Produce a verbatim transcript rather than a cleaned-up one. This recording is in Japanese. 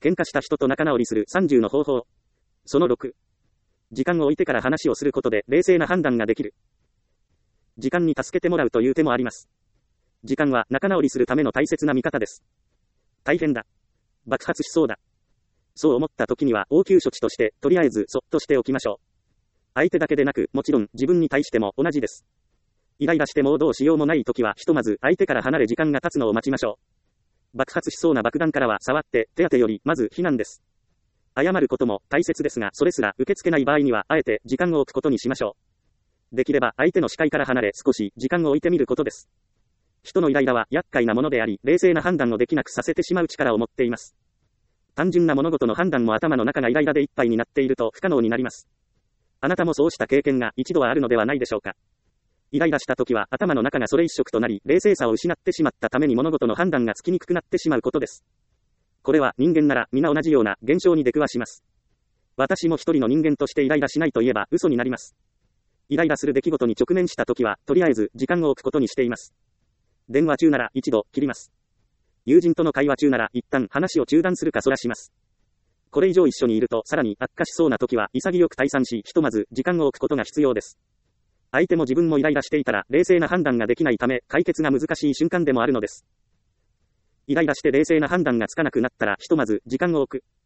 喧嘩した人と仲直りするさんじゅうの方法。そのろく。時間を置いてから話をすることで冷静な判断ができる。時間に助けてもらうという手もあります。時間は仲直りするための大切な味方です。大変だ。爆発しそうだ。そう思った時には応急処置として、とりあえずそっとしておきましょう。相手だけでなく、もちろん自分に対しても同じです。イライラしてもうどうしようもない時は、ひとまず相手から離れ時間が経つのを待ちましょう。爆発しそうな爆弾からは触って手当てよりまず避難です。謝ることも大切ですが、それすら受け付けない場合にはあえて時間を置くことにしましょう。できれば相手の視界から離れ少し時間を置いてみることです。人のイライラは厄介なものであり、冷静な判断をできなくさせてしまう力を持っています。単純な物事の判断も頭の中がイライラでいっぱいになっていると不可能になります。あなたもそうした経験が一度はあるのではないでしょうか。イライラした時は頭の中がそれ一色となり、冷静さを失ってしまったために物事の判断がつきにくくなってしまうことです。これは人間なら皆同じような現象に出くわします。私も一人の人間としてイライラしないと言えば嘘になります。イライラする出来事に直面した時は、とりあえず時間を置くことにしています。電話中なら一度切ります。友人との会話中なら一旦話を中断するかそらします。これ以上一緒にいるとさらに悪化しそうな時は潔く退散し、ひとまず時間を置くことが必要です。相手も自分もイライラしていたら冷静な判断ができないため、解決が難しい瞬間でもあるのです。イライラして冷静な判断がつかなくなったらひとまず時間を置く。